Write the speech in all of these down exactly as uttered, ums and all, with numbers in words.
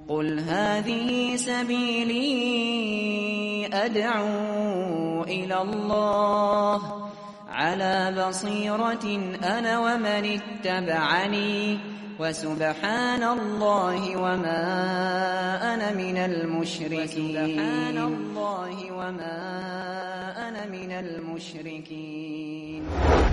قل هذه سبيلي أدعو إلى الله على بصيرة أنا ومن اتبعني وسبحان الله وما أنا من المشركين سبحان الله وما أنا من المشركين.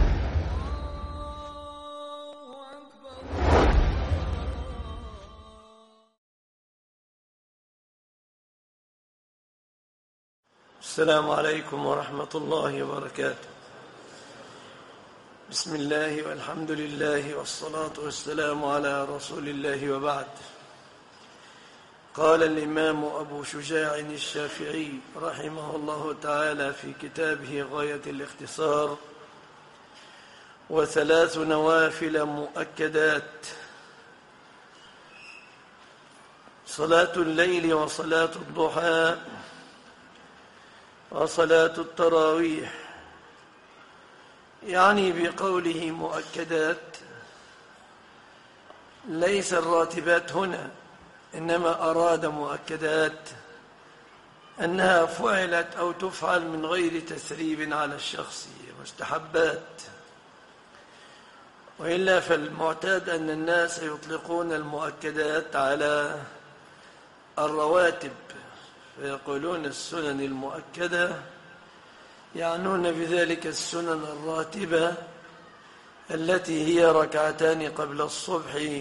السلام عليكم ورحمة الله وبركاته. بسم الله والحمد لله والصلاة والسلام على رسول الله وبعد. قال الإمام أبو شجاع الشافعي رحمه الله تعالى في كتابه غاية الاختصار: وثلاث نوافل مؤكدات: صلاة الليل وصلاة الضحى وصلاة التراويح. يعني بقوله مؤكدات ليس الراتبات هنا، إنما أراد مؤكدات أنها فعلت أو تفعل من غير تثريب على الشخص، مستحبات. وإلا فالمعتاد أن الناس يطلقون المؤكدات على الرواتب، فيقولون السنن المؤكدة، يعنون بذلك السنن الراتبة التي هي ركعتان قبل الصبح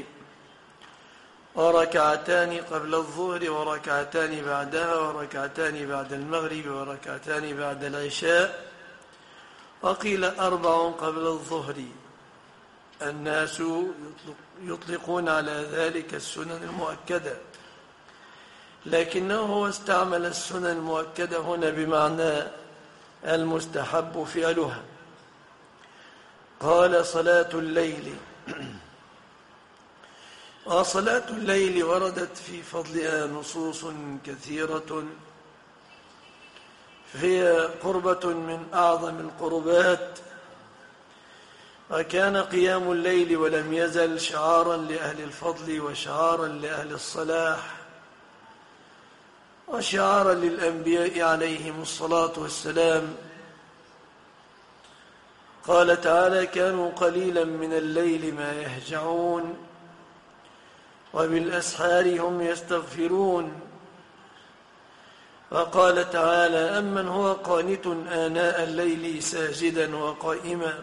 وركعتان قبل الظهر وركعتان بعدها وركعتان بعد المغرب وركعتان بعد العشاء، وقيل أربع قبل الظهر. الناس يطلقون على ذلك السنن المؤكدة، لكنه هو استعمل السنن المؤكدة هنا بمعنى المستحب فعلها. قال صلاة الليل. وصلاة الليل وردت في فضلها نصوص كثيرة، فهي قربة من أعظم القربات، وكان قيام الليل ولم يزل شعارا لأهل الفضل وشعارا لأهل الصلاح وشعارا للأنبياء عليهم الصلاة والسلام. قال تعالى: كانوا قليلا من الليل ما يهجعون وبالأسحار هم يستغفرون. وقال تعالى: أمن هو قانت آناء الليل ساجدا وقائما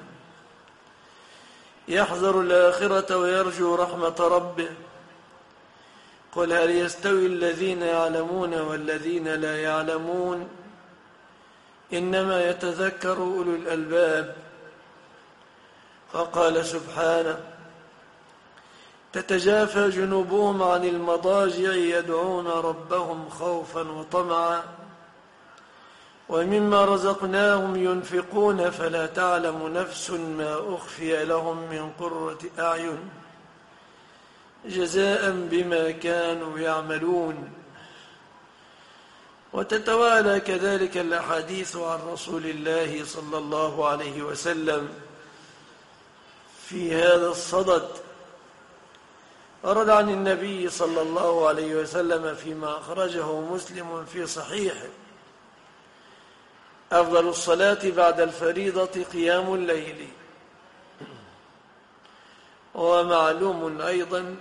يحذر الآخرة ويرجو رحمة ربه. قل هل يستوي الذين يعلمون والذين لا يعلمون إنما يتذكر أولو الألباب. فقال سبحانه: تتجافى جنوبهم عن المضاجع يدعون ربهم خوفا وطمعا ومما رزقناهم ينفقون فلا تعلم نفس ما أخفي لهم من قرة أعين جزاء بما كانوا يعملون. وتتوالى كذلك الأحاديث عن رسول الله صلى الله عليه وسلم في هذا الصدد. ورد عن النبي صلى الله عليه وسلم فيما أخرجه مسلم في صحيحه: أفضل الصلاة بعد الفريضة قيام الليل. ومعلوم أيضا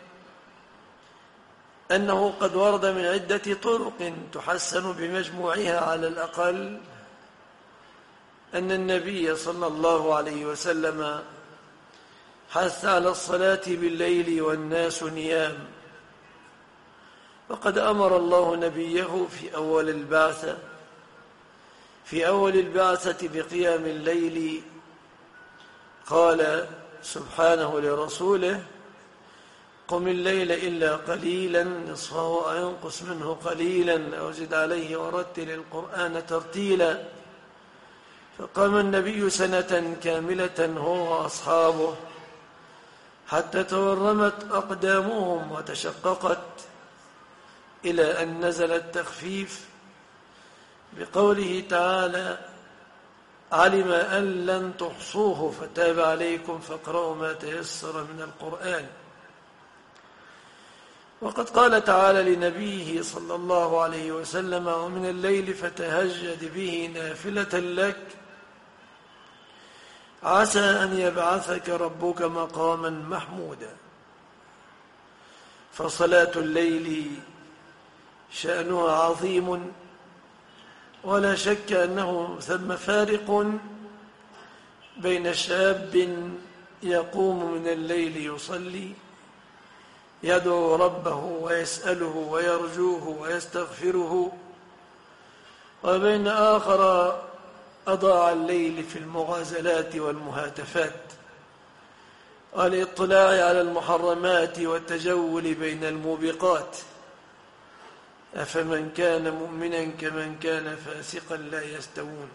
أنه قد ورد من عدة طرق تحسن بمجموعها على الأقل أن النبي صلى الله عليه وسلم حث على الصلاة بالليل والناس نيام. وقد أمر الله نبيه في أول البعثة في أول البعثة بقيام الليل. قال سبحانه لرسوله: قم الليل إلا قليلا نصفه أو ينقص منه قليلا أو زد عليه ورتل القرآن ترتيلا. فقام النبي سنة كاملة هو وأصحابه حتى تورمت أقدامهم وتشققت، إلى أن نزل التخفيف بقوله تعالى: علم أن لن تحصوه فتاب عليكم فاقرأوا ما تيسر من القرآن. وقد قال تعالى لنبيه صلى الله عليه وسلم: ومن الليل فتهجد به نافلة لك عسى أن يبعثك ربك مقاما محمودا. فصلاة الليل شأنها عظيم، ولا شك أنه ثم فارق بين شاب يقوم من الليل يصلي يدعو ربه ويسأله ويرجوه ويستغفره، وبين آخر أضاع الليل في المغازلات والمهاتفات والاطلاع على المحرمات والتجول بين الموبقات. أفمن كان مؤمنا كمن كان فاسقا لا يستوون.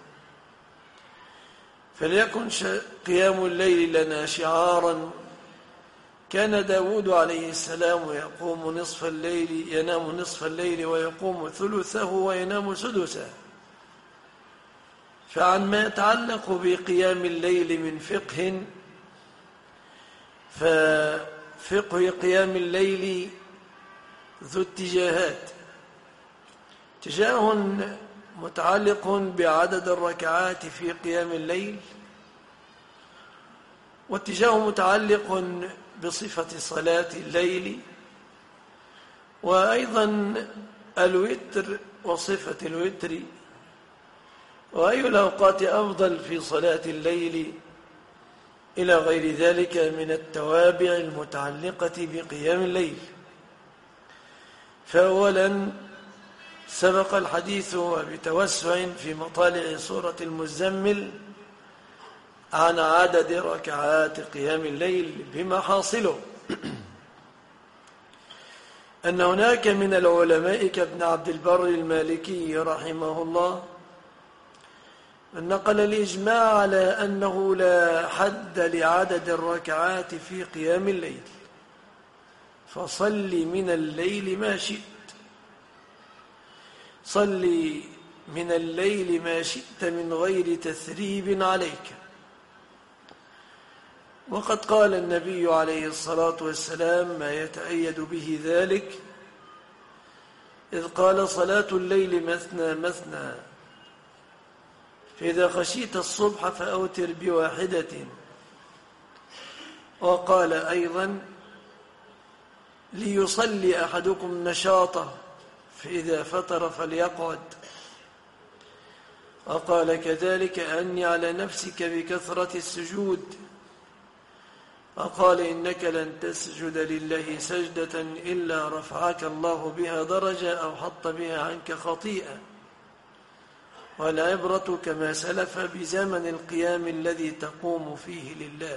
فليكن قيام الليل لنا شعارا. كان داود عليه السلام يقوم نصف الليل ينام نصف الليل ويقوم ثلثه وينام سدسه. فعن ما يتعلق بقيام الليل من فقه، ففقه قيام الليل ذو اتجاهات: اتجاه متعلق بعدد الركعات في قيام الليل، واتجاه متعلق بصفة صلاة الليل، وأيضا الوتر وصفة الوتر، وأي الأوقات أفضل في صلاة الليل، إلى غير ذلك من التوابع المتعلقة بقيام الليل. فأولا سبق الحديث بتوسع في مطالع سورة المزمل عن عدد ركعات قيام الليل، بما حاصله أن هناك من العلماء كابن عبد البر المالكي رحمه الله من نقل الإجماع على أنه لا حد لعدد الركعات في قيام الليل، فصل من الليل ما شئت، صل من الليل ما شئت من غير تثريب عليك. وقد قال النبي عليه الصلاة والسلام ما يتأيد به ذلك، إذ قال: صلاة الليل مثنى مثنى، فإذا خشيت الصبح فأوتر بواحدة. وقال أيضا: ليصلي أحدكم نشاطه، فإذا فطر فليقعد. وقال كذلك: أني على نفسك بكثرة السجود. وقال: إنك لن تسجد لله سجدة إلا رفعك الله بها درجة أو حط بها عنك خطيئة. والعبرة كما سلف بزمن القيام الذي تقوم فيه لله.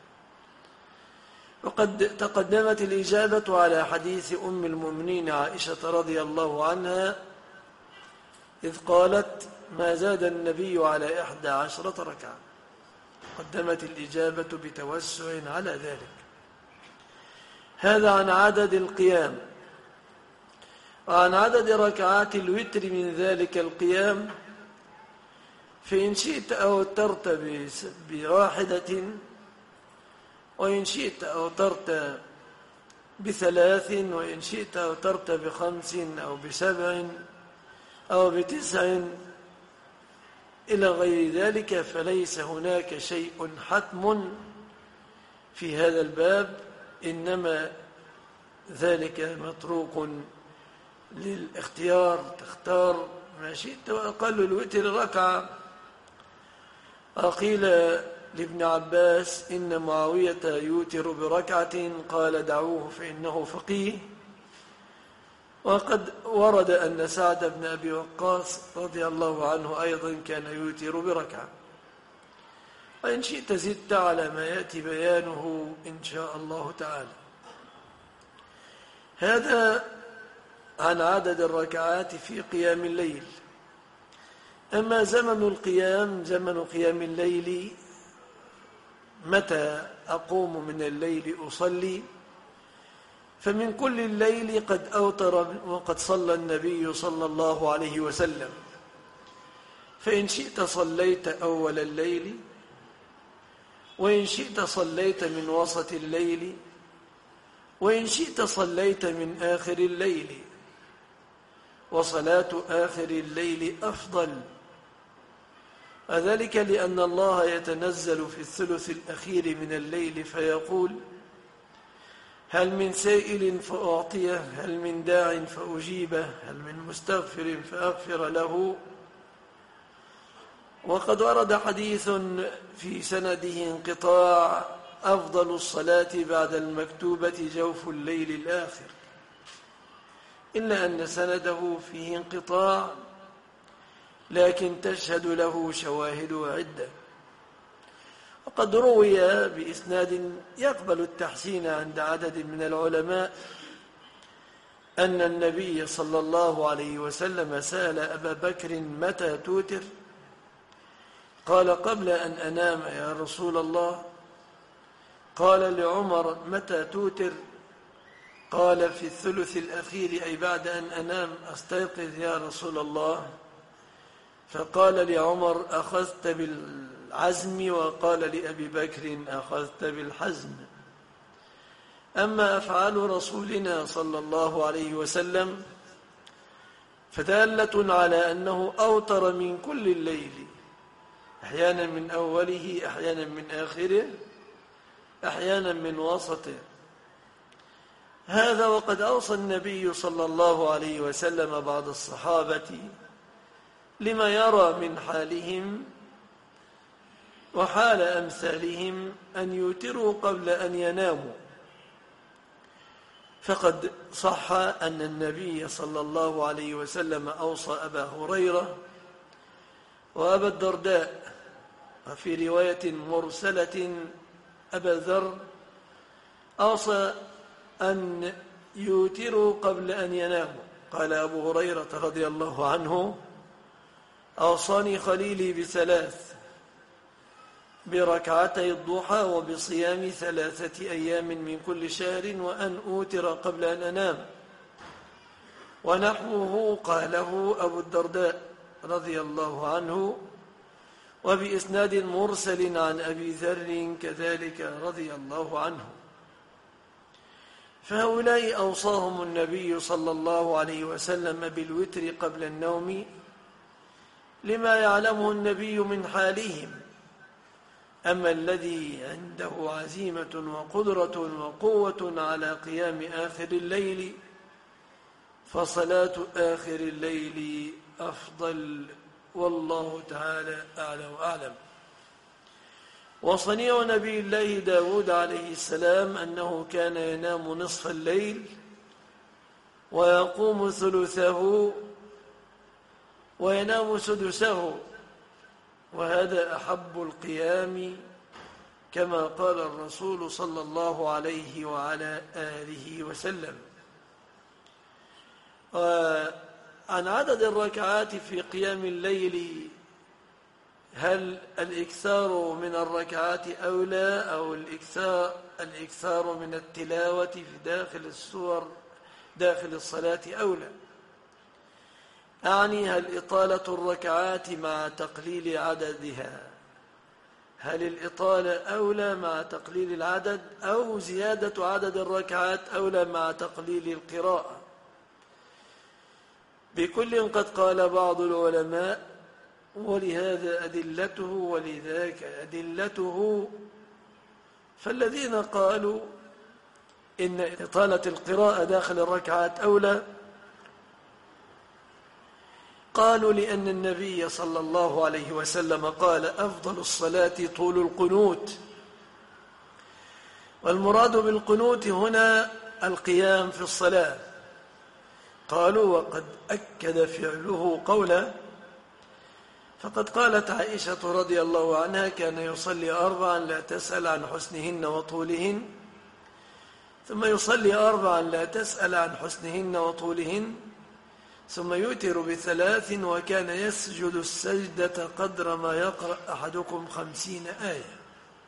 وقد تقدمت الإجابة على حديث أم المؤمنين عائشة رضي الله عنها إذ قالت: ما زاد النبي على إحدى عشرة ركعة. قدمت الإجابة بتوسع على ذلك. هذا عن عدد القيام. وعن عدد ركعات الوتر من ذلك القيام، فإن شئت أوترت بواحدة، وإن شئت أوترت بثلاث، وإن شئت أوترت بخمس أو بسبع أو بتسع إلى غير ذلك. فليس هناك شيء حتم في هذا الباب، إنما ذلك متروك للاختيار، تختار ما شئت. وأقل الوتر ركعة. وقيل لابن عباس: إن معاوية يوتر بركعة، قال: دعوه فإنه فقيه. وقد ورد أن سعد بن أبي وقاص رضي الله عنه أيضا كان يوتر بركعة. وإن شئت زدت على ما يأتي بيانه إن شاء الله تعالى. هذا عن عدد الركعات في قيام الليل. أما زمن القيام، زمن قيام الليل متى أقوم من الليل أصلي، فمن كل الليل قد أوتر وقد صلى النبي صلى الله عليه وسلم. فإن شئت صليت أول الليل، وإن شئت صليت من وسط الليل، وإن شئت صليت من آخر الليل، وصلاة آخر الليل أفضل، وذلك لأن الله يتنزل في الثلث الأخير من الليل فيقول: هل من سائل فأعطيه، هل من داع فأجيبه، هل من مستغفر فأغفر له. وقد ورد حديث في سنده انقطاع: أفضل الصلاة بعد المكتوبة جوف الليل الآخر، إلا أن سنده فيه انقطاع، لكن تشهد له شواهد عدة. وقد روي بإسناد يقبل التحسين عند عدد من العلماء أن النبي صلى الله عليه وسلم سأل أبا بكر: متى توتر؟ قال: قبل أن أنام يا رسول الله. قال لعمر: متى توتر؟ قال: في الثلث الأخير، أي بعد أن أنام أستيقظ يا رسول الله. فقال لعمر: أخذت بالعزم، وقال لأبي بكر: أخذت بالحزم. أما أفعال رسولنا صلى الله عليه وسلم فدالة على أنه أوتر من كل الليل، أحيانا من أوله، أحيانا من آخره، أحيانا من وسطه. هذا وقد أوصى النبي صلى الله عليه وسلم بعض الصحابة لما يرى من حالهم وحال أمثالهم أن يوتروا قبل أن يناموا. فقد صح أن النبي صلى الله عليه وسلم أوصى أبا هريرة وأبا الدرداء، وفي رواية مرسلة أبا ذر أوصى أن يوتروا قبل أن يناموا. قال أبو هريرة رضي الله عنه: أوصاني خليلي بثلاث: بركعتي الضحى، وبصيام ثلاثة أيام من كل شهر، وأن أوتر قبل أن أنام. ونحوه قاله أبو الدرداء رضي الله عنه، وبإسناد مرسل عن أبي ذر كذلك رضي الله عنه. فهؤلاء أوصاهم النبي صلى الله عليه وسلم بالوتر قبل النوم لما يعلمه النبي من حالهم. أما الذي عنده عزيمة وقدرة وقوة على قيام آخر الليل فصلاة آخر الليل أفضل، والله تعالى أعلى وأعلم. وصنيع نبي الله داود عليه السلام أنه كان ينام نصف الليل ويقوم ثلثه وينام سدسه، وهذا أحب القيام، كما قال الرسول صلى الله عليه وعلى آله وسلم. وعن عدد الركعات في قيام الليل، هل الإكثار من الركعات أولى أو الإكثار, الإكثار من التلاوة في داخل السور داخل الصلاة أولى؟ أعني هل إطالة الركعات مع تقليل عددها، هل الإطالة أولى مع تقليل العدد، أو زيادة عدد الركعات أولى مع تقليل القراءة؟ بكل قد قال بعض العلماء، ولهذا أدلته ولذاك أدلته. فالذين قالوا إن إطالة القراءة داخل الركعات أولى قالوا لأن النبي صلى الله عليه وسلم قال: أفضل الصلاة طول القنوت. والمراد بالقنوت هنا القيام في الصلاة. قالوا: وقد أكد فعله قوله، فقد قالت عائشة رضي الله عنها: كان يصلي أربعا لا تسأل عن حسنهن وطولهن، ثم يصلي أربعا لا تسأل عن حسنهن وطولهن، ثم يوتر بثلاث، وكان يسجد السجدة قدر ما يقرأ أحدكم خمسين آية.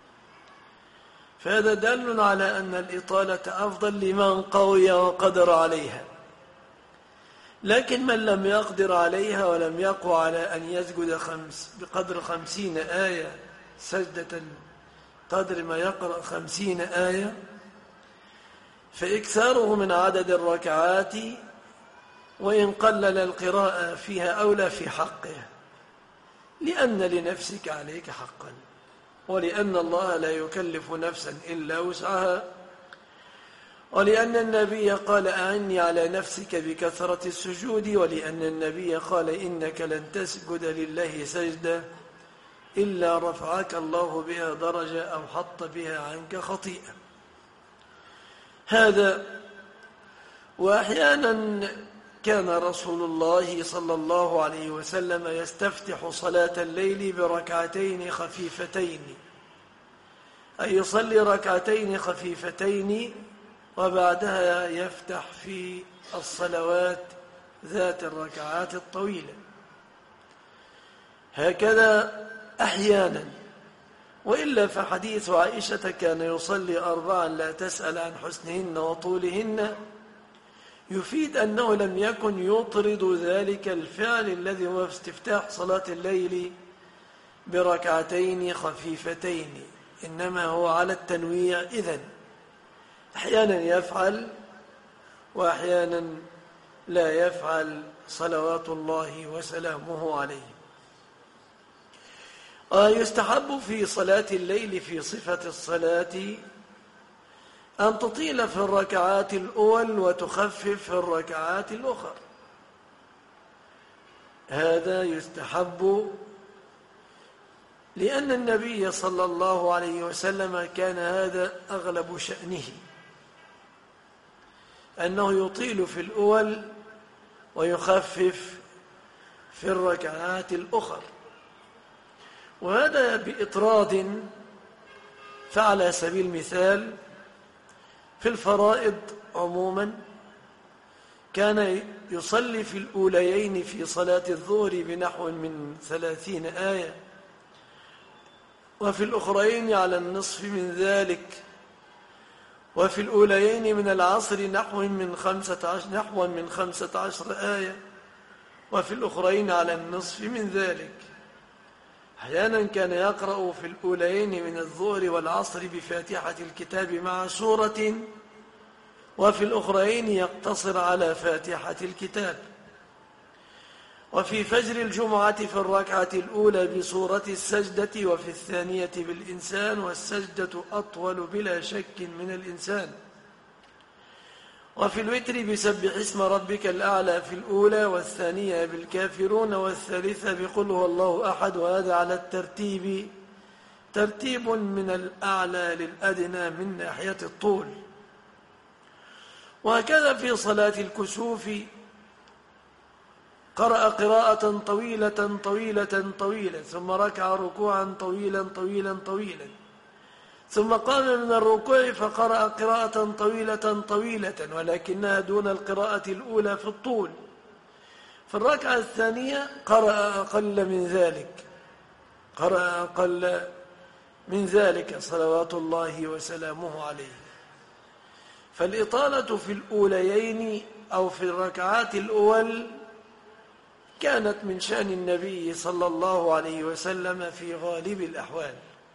فهذا دل على أن الإطالة أفضل لمن قوي وقدر عليها. لكن من لم يقدر عليها ولم يقوى على أن يسجد خمس بقدر خمسين آية سجدة قدر ما يقرأ خمسين آية، فإكثاره من عدد الركعات وإن قلل القراءة فيها أولى في حقه، لأن لنفسك عليك حقا، ولأن الله لا يكلف نفسا إلا وسعها، ولأن النبي قال أعني على نفسك بكثرة السجود، ولأن النبي قال إنك لن تسجد لله سجدة إلا رفعك الله بها درجة أو حط بها عنك خطيئة. هذا. وأحيانا كان رسول الله صلى الله عليه وسلم يستفتح صلاة الليل بركعتين خفيفتين، أي يصلي ركعتين خفيفتين وبعدها يفتح في الصلوات ذات الركعات الطويلة. هكذا أحيانا، وإلا فحديث عائشة كان يصلي أربعا لا تسأل عن حسنهن وطولهن يفيد أنه لم يكن يطرد ذلك الفعل الذي هو استفتاح صلاة الليل بركعتين خفيفتين، إنما هو على التنويع. إذن أحيانا يفعل وأحيانا لا يفعل صلوات الله وسلامه عليه. يستحب في صلاة الليل في صفة الصلاة أن تطيل في الركعات الأول وتخفف في الركعات الأخرى. هذا يستحب لأن النبي صلى الله عليه وسلم كان هذا أغلب شأنه، أنه يطيل في الأول ويخفف في الركعات الأخرى، وهذا بإطراد. فعلى سبيل المثال في الفرائض عموما كان يصلي في الأوليين في صلاة الظهر بنحو من ثلاثين آية، وفي الأخرين على النصف من ذلك، وفي الأوليين من العصر نحو من خمسة عشر نحو من خمسة عشر آية، وفي الأخرين على النصف من ذلك. أحيانا كان يقرأ في الأوليين من الظهر والعصر بفاتحة الكتاب مع سورة، وفي الأخرين يقتصر على فاتحة الكتاب. وفي فجر الجمعة في الركعة الأولى بسورة السجدة، وفي الثانية بالإنسان، والسجدة أطول بلا شك من الإنسان. وفي الوتر بسبح اسم ربك الأعلى في الأولى، والثانية بالكافرون، والثالثة بقل هو الله أحد. وهذا على الترتيب، ترتيب من الأعلى للأدنى من ناحية الطول. وهكذا في صلاة الكسوف قرأ قراءة طويلة طويلة طويلة، ثم ركع ركوعا طويلا طويلا طويلا، ثم قام من الركوع فقرأ قراءة طويلة طويلة ولكنها دون القراءة الأولى في الطول. في الركعة الثانية قرأ أقل من ذلك قرأ أقل من ذلك صلوات الله وسلامه عليه. فالإطالة في الأوليين أو في الركعات الأول كانت من شأن النبي صلى الله عليه وسلم في غالب الأحوال،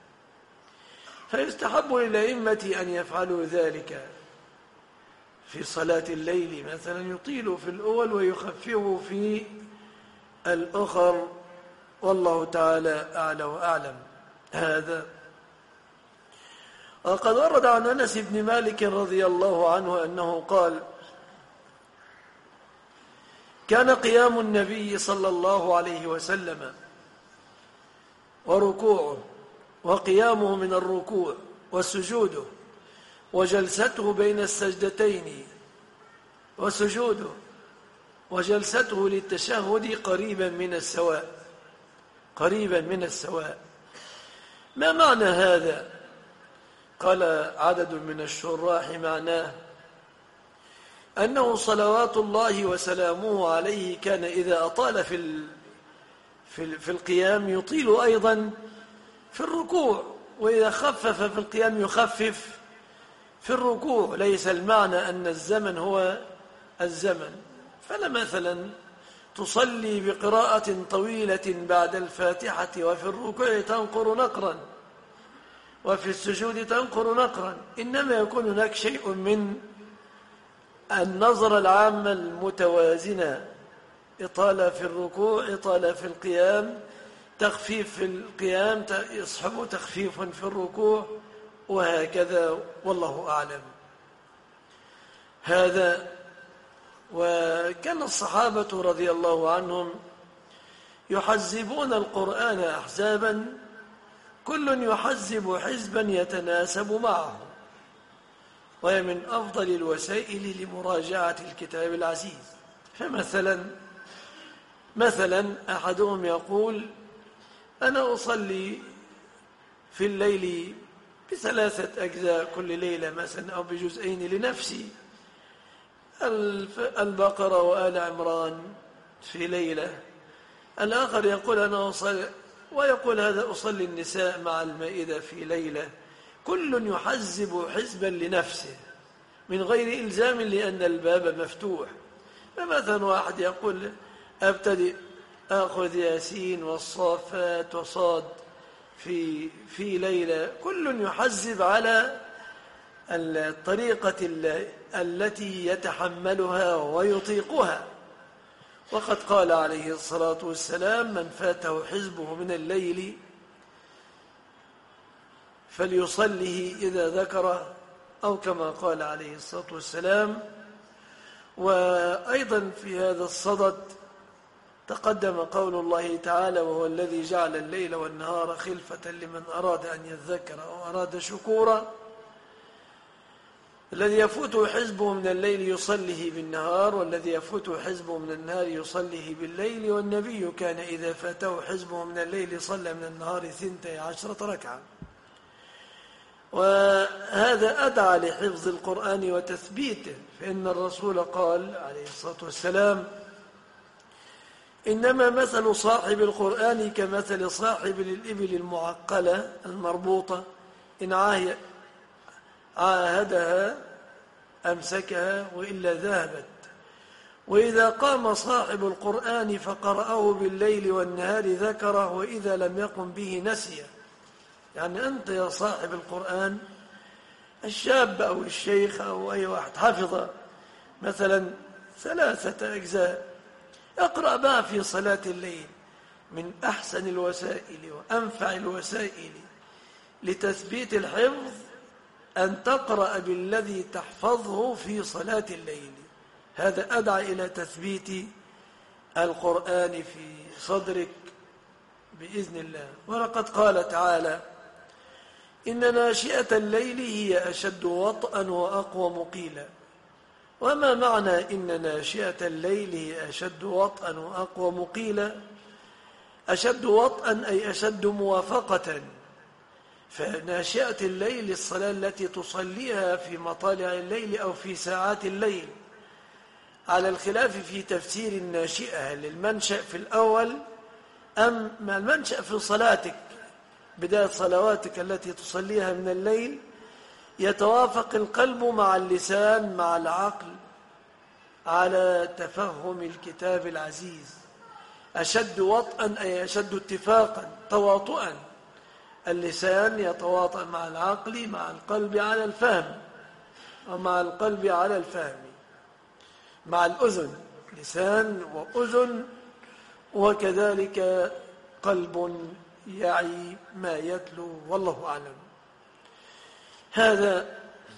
فيستحب للأئمة أن يفعلوا ذلك في صلاة الليل، مثلا يطيل في الأول ويخفف في الأخر، والله تعالى أعلى وأعلم. هذا. وقد ورد عن أنس بن مالك رضي الله عنه أنه قال: كان قيام النبي صلى الله عليه وسلم وركوعه وقيامه من الركوع وسجوده وجلسته بين السجدتين وسجوده وجلسته للتشهد قريبا من السواء قريبا من السواء. ما معنى هذا؟ قال عدد من الشراح: معناه أنه صلوات الله وسلامه عليه كان إذا أطال في في القيام يطيل أيضا في الركوع، وإذا خفف في القيام يخفف في الركوع. ليس المعنى أن الزمن هو الزمن، فلا مثلا تصلي بقراءة طويلة بعد الفاتحة وفي الركوع تنقر نقرا وفي السجود تنقر نقرا، إنما يكون هناك شيء من النظرة العامة المتوازنة، إطالة في الركوع، إطالة في القيام، تخفيف في القيام يصحب تخفيف في الركوع، وهكذا، والله أعلم. هذا. وكان الصحابة رضي الله عنهم يحزبون القرآن أحزابا، كل يحزب حزبا يتناسب معه، وهي من أفضل الوسائل لمراجعة الكتاب العزيز. فمثلا مثلا أحدهم يقول: أنا أصلي في الليل بثلاثة أجزاء كل ليلة مثلا، أو بجزئين لنفسي، البقرة وآل عمران في ليلة. الآخر يقول: أنا أصلي، ويقول هذا أصلي النساء مع المائدة في ليلة. كل يحزب حزبا لنفسه من غير إلزام، لأن الباب مفتوح. فمثلا واحد يقول: أبتدئ أخذ ياسين والصافات وصاد في في ليلة. كل يحزب على الطريقة التي يتحملها ويطيقها. وقد قال عليه الصلاة والسلام: من فاته حزبه من الليل فليصله إذا ذكره، أو كما قال عليه الصلاة والسلام. وأيضا في هذا الصدد تقدم قول الله تعالى: وهو الذي جعل الليل والنهار خلفة لمن أراد أن يذكر أو أراد شكورا. الذي يفوته حزبه من الليل يصليه بالنهار، والذي يفوته حزبه من النهار يصليه بالليل. والنبي كان إذا فاته حزبه من الليل صلى من النهار ثنتي عشرة ركعة. وهذا أدعى لحفظ القرآن وتثبيته، فإن الرسول قال عليه الصلاة والسلام: إنما مثل صاحب القرآن كمثل صاحب الإبل المعقلة المربوطة، إن عاهدها أمسكها وإلا ذهبت. وإذا قام صاحب القرآن فقرأه بالليل والنهار ذكره، وإذا لم يقم به نسيه. يعني أنت يا صاحب القرآن، الشاب أو الشيخ أو أي واحد حفظ مثلا ثلاثة أجزاء، اقرأ بها في صلاة الليل. من أحسن الوسائل وأنفع الوسائل لتثبيت الحفظ أن تقرأ بالذي تحفظه في صلاة الليل. هذا أدعى إلى تثبيت القرآن في صدرك بإذن الله. ولقد قال تعالى: إن ناشئة الليل هي أشد وطئا وأقوم قيلا. وما معنى إن ناشئة الليل هي أشد وطئا وأقوم قيلا؟ أشد وطئا أي أشد موافقة. فناشئة الليل الصلاة التي تصليها في مطالع الليل أو في ساعات الليل، على الخلاف في تفسير الناشئة للمنشأ في الأول أم المنشأ في صلاتك، بداية صلواتك التي تصليها من الليل. يتوافق القلب مع اللسان مع العقل على تفهم الكتاب العزيز. أشد وطئا أي أشد اتفاقا تواطؤا. اللسان يتواطأ مع العقل مع القلب على الفهم، ومع القلب على الفهم، مع الأذن، لسان وأذن، وكذلك قلب يعي ما يتلو، والله أعلم. هذا.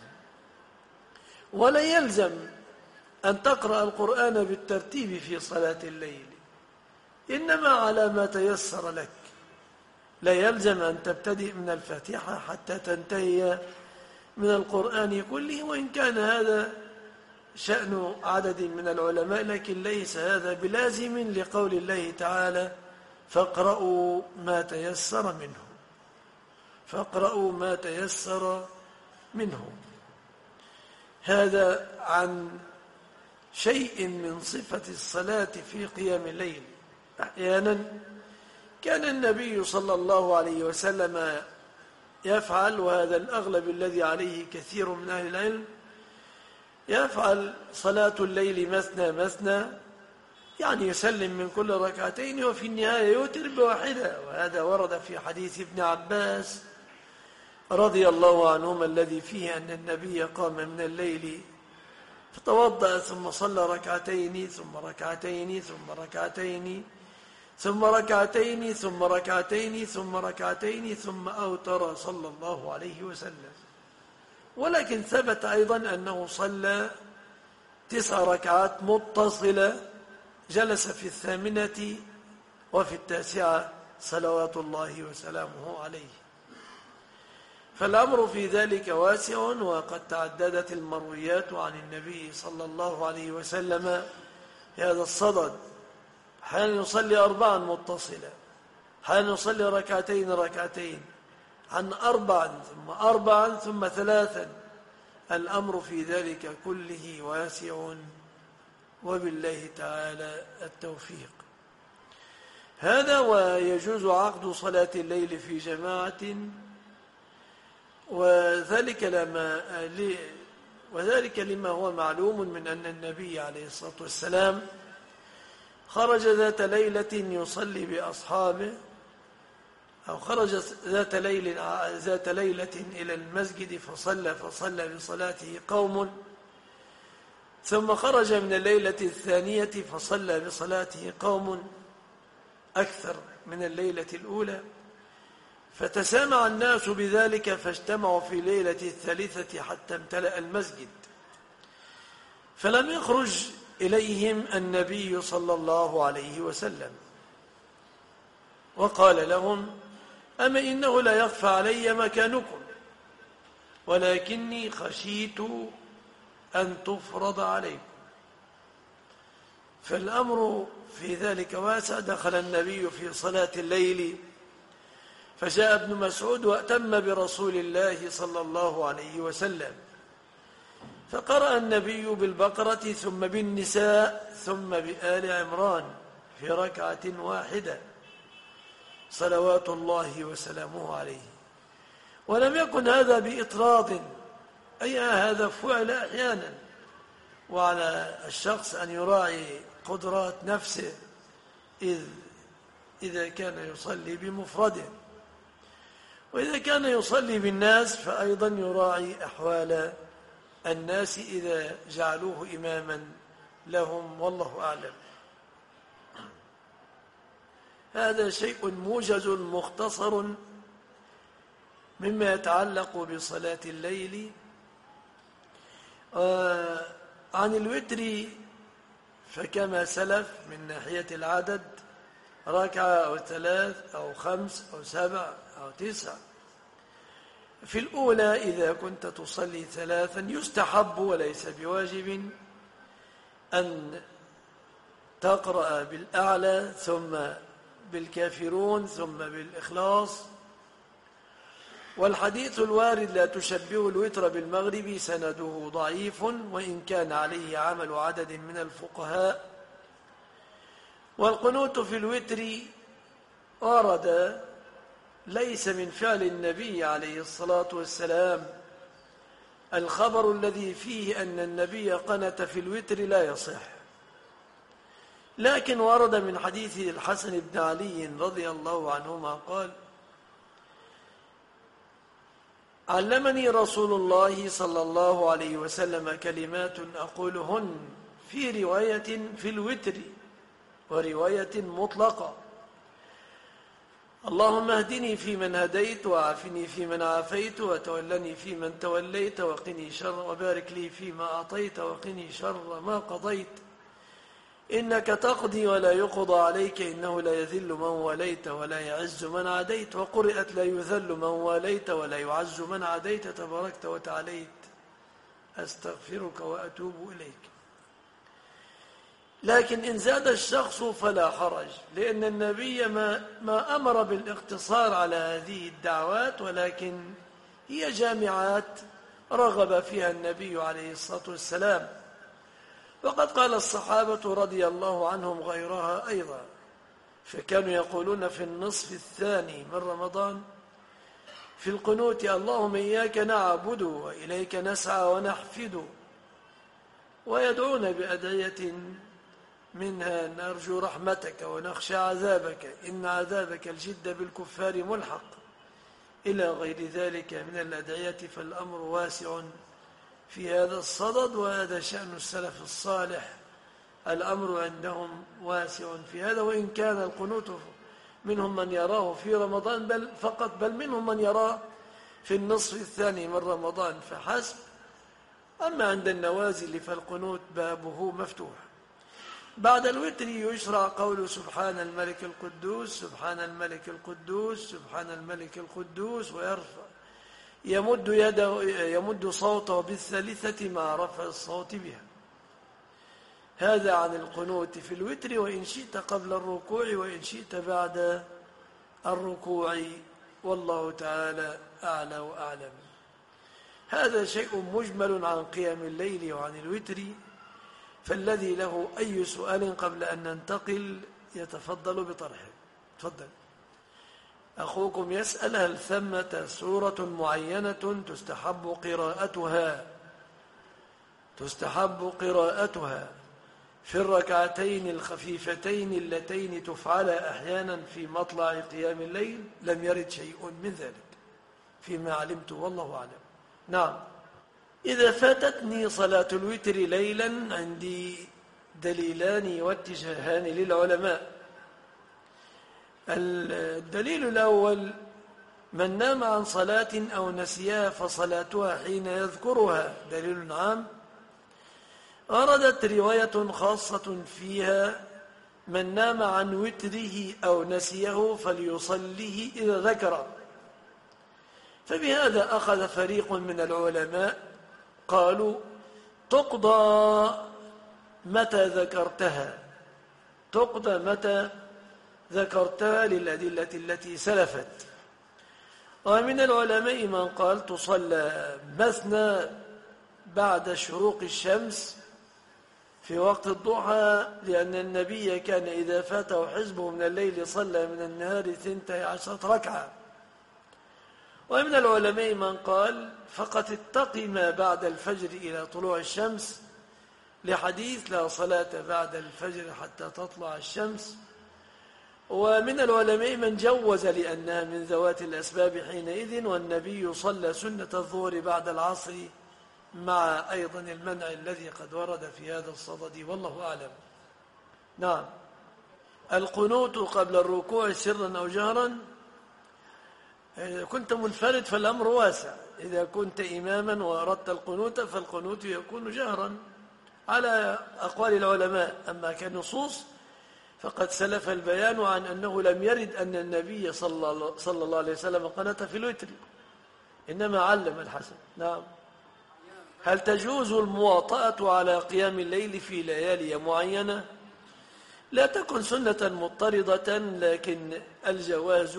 ولا يلزم أن تقرأ القرآن بالترتيب في صلاة الليل، إنما على ما تيسر لك. لا يلزم أن تبتدئ من الفاتحة حتى تنتهي من القرآن كله، وإن كان هذا شأن عدد من العلماء، لكن ليس هذا بلازم لقول الله تعالى: فاقرأوا ما تيسر منه. فاقرأوا ما تيسر منه. هذا عن شيء من صفة الصلاة في قيام الليل. أحيانا كان النبي صلى الله عليه وسلم يفعل، وهذا الأغلب الذي عليه كثير من أهل العلم، يفعل صلاة الليل مثنى مثنى، يعني يسلم من كل ركعتين وفي النهاية يوتر بواحدة. وهذا ورد في حديث ابن عباس رضي الله عنهما الذي فيه أن النبي قام من الليل فتوضأ ثم صلى ركعتين ثم ركعتين ثم ركعتين ثم ركعتين ثم ركعتين ثم ركعتين ثم أوتر صلى الله عليه وسلم. ولكن ثبت أيضا أنه صلى تسع ركعات متصلة، جلس في الثامنة وفي التاسعة صلوات الله وسلامه عليه. فالأمر في ذلك واسع، وقد تعددت المرويات عن النبي صلى الله عليه وسلم في هذا الصدد. حين يصلي أربعا متصلة، حين يصلي ركعتين ركعتين، عن أربعا ثم أربعا ثم ثلاثا. الأمر في ذلك كله واسع، وبالله تعالى التوفيق. هذا ويجوز عقد صلاة الليل في جماعة، وذلك لما وذلك لما هو معلوم من أن النبي عليه الصلاة والسلام خرج ذات ليلة يصلي بأصحابه، أو خرج ذات ليل ذات ليلة إلى المسجد فصلى فصلى بصلاته قوم، ثم خرج من الليلة الثانية فصلى بصلاته قوم أكثر من الليلة الأولى، فتسامع الناس بذلك فاجتمعوا في ليلة الثالثة حتى امتلأ المسجد. فلم يخرج إليهم النبي صلى الله عليه وسلم وقال لهم: أما إنه لا يخفى علي مكانكم، ولكني خشيت أن تفرض عليكم. فالأمر في ذلك واسع. دخل النبي في صلاة الليل فجاء ابن مسعود وأتم برسول الله صلى الله عليه وسلم، فقرأ النبي بالبقرة ثم بالنساء ثم بآل عمران في ركعة واحدة صلوات الله وسلامه عليه. ولم يكن هذا بإطراد، أي هذا فعل أحيانا، وعلى الشخص أن يراعي قدرات نفسه إذ إذا كان يصلي بمفرده، وإذا كان يصلي بالناس فأيضا يراعي أحوال الناس إذا جعلوه إماما لهم، والله أعلم. هذا شيء موجز مختصر مما يتعلق بصلاة الليل. آه عن الوتر فكما سلف من ناحية العدد ركعة أو ثلاث أو خمس أو سبع أو تسع. في الأولى إذا كنت تصلي ثلاثا يستحب وليس بواجب أن تقرأ بالأعلى ثم بالكافرون ثم بالإخلاص. والحديث الوارد لا تشبه الوتر بالمغرب سنده ضعيف، وإن كان عليه عمل عدد من الفقهاء. والقنوت في الوتر ورد ليس من فعل النبي عليه الصلاة والسلام. الخبر الذي فيه أن النبي قنت في الوتر لا يصح، لكن ورد من حديث الحسن بن علي رضي الله عنهما قال: علمني رسول الله صلى الله عليه وسلم كلمات أقولهن في رواية في الوتر ورواية مطلقة: اللهم اهدني فيمن هديت، وعافني فيمن عافيت، وتولني فيمن توليت، وقني شر وبارك لي فيما أعطيت، وقني شر ما قضيت، إنك تقضي ولا يقضى عليك، إنه لا يذل من واليت ولا يعز من عاديت، وقرئت لا يذل من واليت ولا يعز من عاديت، تباركت وتعاليت، أستغفرك وأتوب إليك. لكن إن زاد الشخص فلا حرج، لأن النبي ما, ما أمر بالاقتصار على هذه الدعوات، ولكن هي جامعات رغب فيها النبي عليه الصلاة والسلام. وقد قال الصحابة رضي الله عنهم غيرها أيضا، فكانوا يقولون في النصف الثاني من رمضان في القنوت: اللهم إياك نعبد وإليك نسعى ونحفد، ويدعون بأدعية منها: نرجو رحمتك ونخشى عذابك، إن عذابك الجد بالكفار ملحق، إلى غير ذلك من الأدعية. فالأمر واسع في هذا الصدد، وهذا شأن السلف الصالح، الأمر عندهم واسع في هذا، وإن كان القنوت منهم من يراه في رمضان بل فقط، بل منهم من يراه في النصف الثاني من رمضان فحسب. أما عند النوازل فالقنوت بابه مفتوح. بعد الوتر يشرع قول سبحان الملك القدوس، سبحان الملك القدوس، سبحان الملك القدوس، ويرفع يمد يده يمد صوته بالثالثة مع رفع الصوت بها. هذا عن القنوت في الوتر، وإن شئت قبل الركوع وإن شئت بعد الركوع، والله تعالى أعلى وأعلم. هذا شيء مجمل عن قيام الليل وعن الوتر، فالذي له أي سؤال قبل أن ننتقل يتفضل بطرحه. تفضل. أخوكم يسأل: هل ثمة سورة معينة تستحب قراءتها تستحب قراءتها في الركعتين الخفيفتين اللتين تفعل أحيانا في مطلع قيام الليل؟ لم يرد شيء من ذلك فيما علمت، والله أعلم. نعم. إذا فاتتني صلاة الوتر ليلا عندي دليلان واتجاهان للعلماء. الدليل الأول: من نام عن صلاة أو نسيها فصلاتها حين يذكرها دليل عام. وردت رواية خاصة فيها: من نام عن وتره أو نسيه فليصليه إذا ذكره. فبهذا أخذ فريق من العلماء، قالوا تقضى متى ذكرتها تقضى متى ذكرتها للأدلة التي سلفت. ومن العلماء من قال تصلى مثنى بعد شروق الشمس في وقت الضحى، لأن النبي كان إذا فاته حزبه من الليل صلى من النهار ثنتي عشرة ركعة. ومن العلماء من قال فقط اتقي ما بعد الفجر إلى طلوع الشمس، لحديث لا صلاة بعد الفجر حتى تطلع الشمس. ومن العلماء من جوز لأنها من ذوات الأسباب حينئذ، والنبي صلى سنة الظهر بعد العصر، مع أيضا المنع الذي قد ورد في هذا الصدد، والله أعلم. نعم. القنوت قبل الركوع سرا أو جهرا؟ إذا كنت منفرد فالأمر واسع. إذا كنت إماما وأردت القنوت فالقنوت يكون جهرا على أقوال العلماء. أما كنصوص فقد سلف البيان عن أنه لم يرد أن النبي صلى الله عليه وسلم قنت في الوتر، إنما علم الحسن. نعم. هل تجوز المواطأة على قيام الليل في ليالي معينة؟ لا تكن سنة مضطردة، لكن الجواز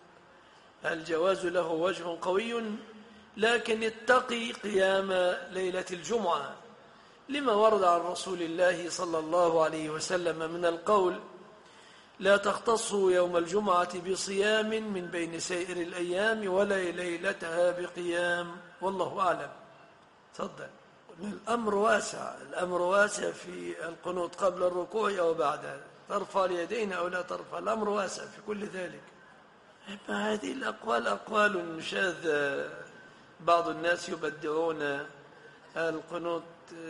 الجواز له وجه قوي، لكن اتقي قيام ليلة الجمعة لما ورد عن رسول الله صلى الله عليه وسلم من القول: لا تختصوا يوم الجمعة بصيام من بين سائر الأيام ولا ليلتها بقيام، والله أعلم. تفضل. الأمر واسع الأمر واسع في القنوت قبل الركوع أو بعدها، ترفع اليدين أو لا ترفع، الأمر واسع في كل ذلك. هذه الأقوال أقوال شاذة. بعض الناس يبدعون القنوت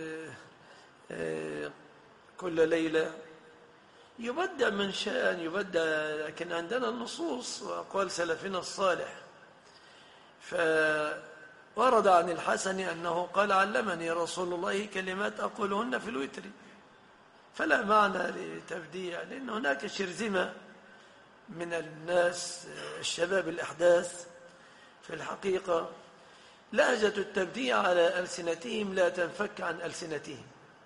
كل ليلة، يبدع من شاء يبدع، لكن عندنا النصوص وأقوال سلفنا الصالح. فورد عن الحسن أنه قال: علمني رسول الله كلمات أقولهن في الوتر. فلا معنى لتبديع، لأن هناك شرذمة من الناس الشباب الأحداث في الحقيقة لهجة التبديع على ألسنتهم لا تنفك عن ألسنتهم،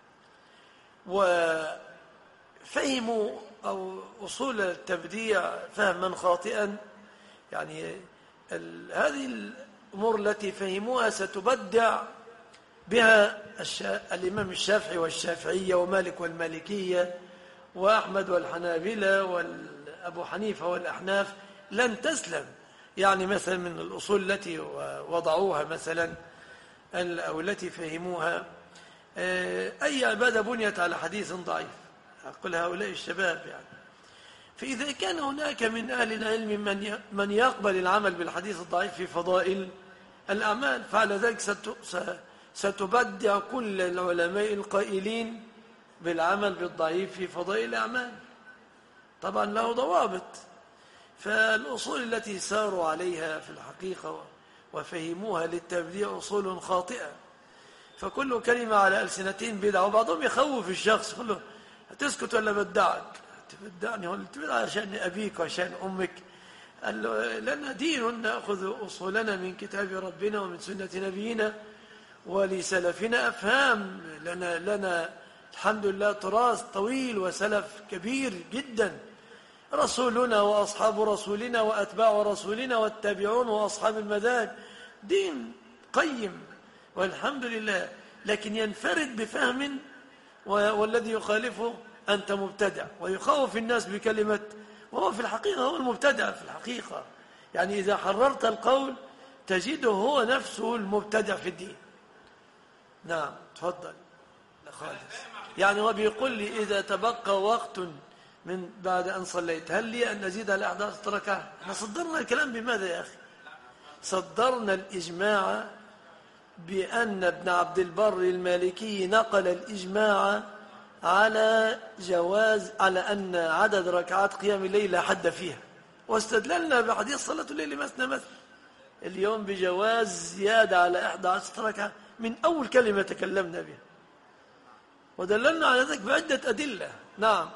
وفهموا أو أصول التبديع فهما خاطئا. يعني هذه الأمور التي فهموها ستبدع بها الإمام الشافعي والشافعية ومالك والمالكية وأحمد والحنابلة وأبو حنيفة والأحناف، لن تسلم. يعني مثلا من الأصول التي وضعوها مثلا أو التي فهموها: أي عبادة بنيت على حديث ضعيف، أقول هؤلاء الشباب يعني. فإذا كان هناك من أهل العلم من من يقبل العمل بالحديث الضعيف في فضائل الأعمال، فعلى ذلك ستبدع كل العلماء القائلين بالعمل بالضعيف في فضائل الأعمال. طبعا له ضوابط. فالأصول التي ساروا عليها في الحقيقة وفهموها للتبديع أصول خاطئة، فكل كلمة على ألسنتين بدعة، وبعضهم يخوف الشخص يقول له هتسكت ولا بدعك؟ تبدعني؟ هو تبدع عشان أبيك وعشان أمك؟ قال له لنا دين نأخذ أصولنا من كتاب ربنا ومن سنة نبينا ولسلفنا أفهام. لنا, لنا الحمد لله تراث طويل وسلف كبير جدا، رسولنا وأصحاب رسولنا وأتباع رسولنا والتابعون وأصحاب المذاهب، دين قيم والحمد لله. لكن ينفرد بفهم والذي يخالفه أنت مبتدع، ويخوف الناس بكلمة، وهو في الحقيقة هو المبتدع في الحقيقة. يعني إذا حررت القول تجده هو نفسه المبتدع في الدين. نعم تفضل. لا خالص. يعني هو بيقول لي إذا تبقى وقت من بعد أن صليت هل لي أن أزيد على أحد عشر ركعة؟ احنا صدرنا الكلام بماذا يا أخي؟ صدرنا الإجماع بأن ابن عبد البر المالكي نقل الإجماع على جواز، على أن عدد ركعات قيام الليل لا حد فيها، واستدللنا بحديث صلاة الليل مثنى مثنى اليوم بجواز زيادة على أحد عشر ركعة من أول كلمة تكلمنا بها، ودللنا على ذلك بعدة أدلة. نعم.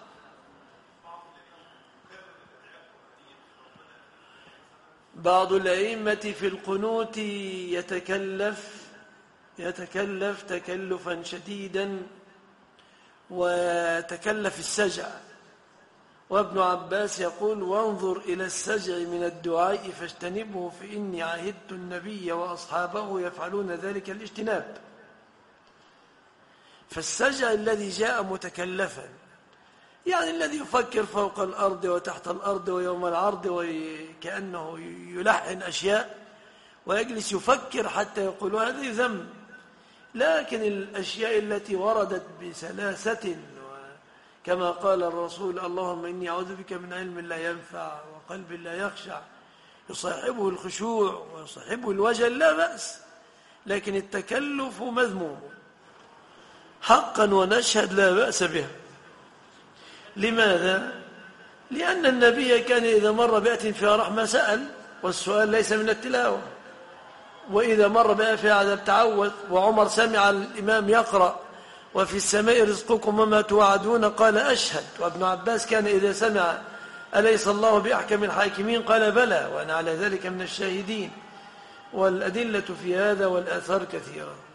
بعض الأئمة في القنوت يتكلف يتكلف تكلفا شديدا وتكلف السجع، وابن عباس يقول وانظر إلى السجع من الدعاء فاجتنبه فإني عهدت النبي وأصحابه يفعلون ذلك الاجتناب. فالسجع الذي جاء متكلفا يعني الذي يفكر فوق الأرض وتحت الأرض ويوم العرض وكأنه يلحن أشياء ويجلس يفكر حتى يقول هذا ذنب. لكن الأشياء التي وردت بسلاسة كما قال الرسول اللهم إني أعوذ بك من علم لا ينفع وقلب لا يخشع يصاحبه الخشوع ويصاحبه الوجل لا بأس، لكن التكلف مذموم حقا ونشهد لا بأس به. لماذا؟ لأن النبي كان إذا مر بآية فيها رحمة سأل، والسؤال ليس من التلاوة، وإذا مر بآية فيها عذاب تعوذ، وعمر سمع الإمام يقرأ وفي السماء رزقكم وما توعدون قال أشهد، وابن عباس كان إذا سمع أليس الله بأحكم الحاكمين قال بلى وأنا على ذلك من الشاهدين. والأدلة في هذا والآثار كثيرة.